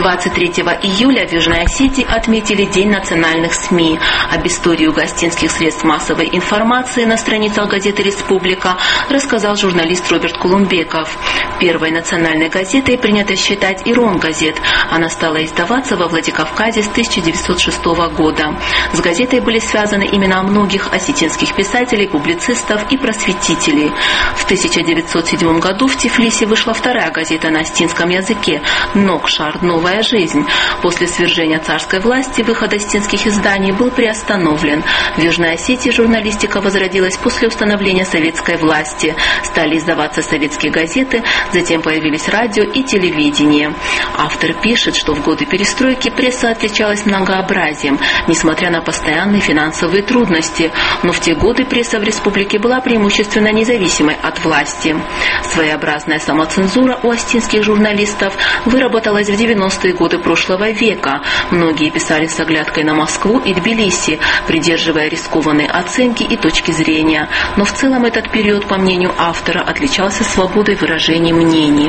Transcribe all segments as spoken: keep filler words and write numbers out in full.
двадцать третьего июля в Южной Осетии отметили День национальных СМИ. Об истории угостинских средств массовой информации на страницах газеты «Республика» рассказал журналист Роберт Кулумбеков. Первой национальной газетой принято считать «Ирон газет». Она стала издаваться во Владикавказе с тысяча девятьсот шестого года. С газетой были связаны имена многих осетинских писателей, публицистов и просветителей. В тысяча девятьсот седьмом году в Тифлисе вышла вторая газета на остинском языке «Нокшар. Новая жизнь». После свержения царской власти выход остинских изданий был приостановлен. В Южной Осетии журналистика возродилась после установления советской власти. Стали издаваться советские газеты, затем появились радио и телевидение. Автор пишет, что в годы перестройки пресса отличалась многообразием, несмотря на постоянные финансовые трудности. Но в те годы пресса в республике была преимущественно независимой от власти. Своеобразная самоцензура у остинских журналистов выработалась в девяностые годы прошлого века. Многие писали с оглядкой на Москву и Тбилиси, придерживая рискованные оценки и точки зрения. Но в целом этот период, по мнению автора, отличался свободой выражения мнений.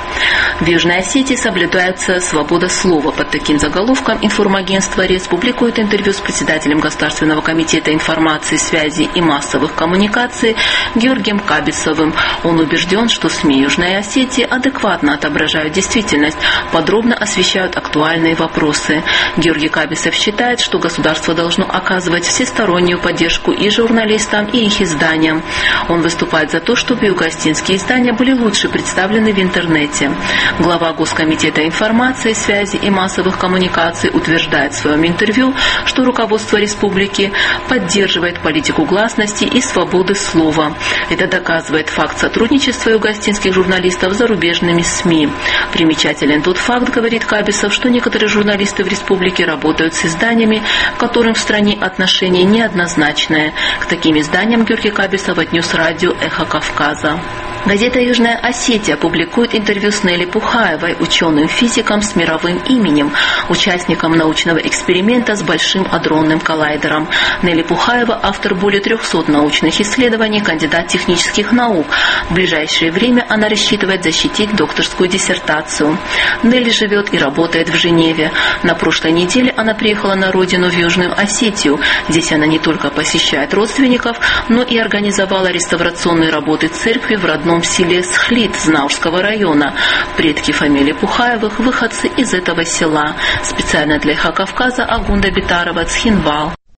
В Южной Осетии соблюдается свобода слова. Под таким заголовком информагентство РЕС публикует интервью с председателем Государственного комитета информации, связи и массовых коммуникаций Георгием Кабисовым. Он убежден, что СМИ Южной Осетии адекватно отображают действительность, подробно освещают актуальные вопросы. Георгий Кабисов считает, что государство должно оказывать всестороннюю поддержку и журналистам, и их изданиям. Он выступает за то, чтобы юго-остинские издания были лучше представлены в интернете. Глава Госкомитета информации, связи и массовых коммуникаций утверждает в своем интервью, что руководство республики поддерживает политику гласности и свободы слова. Это доказывает факт сотрудничества юго-остинских журналистов с зарубежными СМИ. Примечателен тот факт, говорит Кабисов, что некоторые журналисты в республике работают с изданиями, к которым в стране отношение неоднозначное. К таким изданиям Георгий Кабисов отнес радио «Эхо Кавказа». Газета «Южная Осетия» публикует интервью с Нелли Пухаевой, ученым-физиком с мировым именем, участником научного эксперимента с Большим адронным коллайдером. Нелли Пухаева – автор более трехсот научных исследований, кандидат технических наук. В ближайшее время она рассчитывает защитить докторскую диссертацию. Нелли живет и работает в Женеве. На прошлой неделе она приехала на родину в Южную Осетию. Здесь она не только посещает родственников, но и организовала реставрационные работы церкви в родном селе Схлит Знаурского района. Предки фамилии Пухаевых – выходцы из этого села. Специально для «Эхо Кавказа» Агунда Битарова, Цхинвал.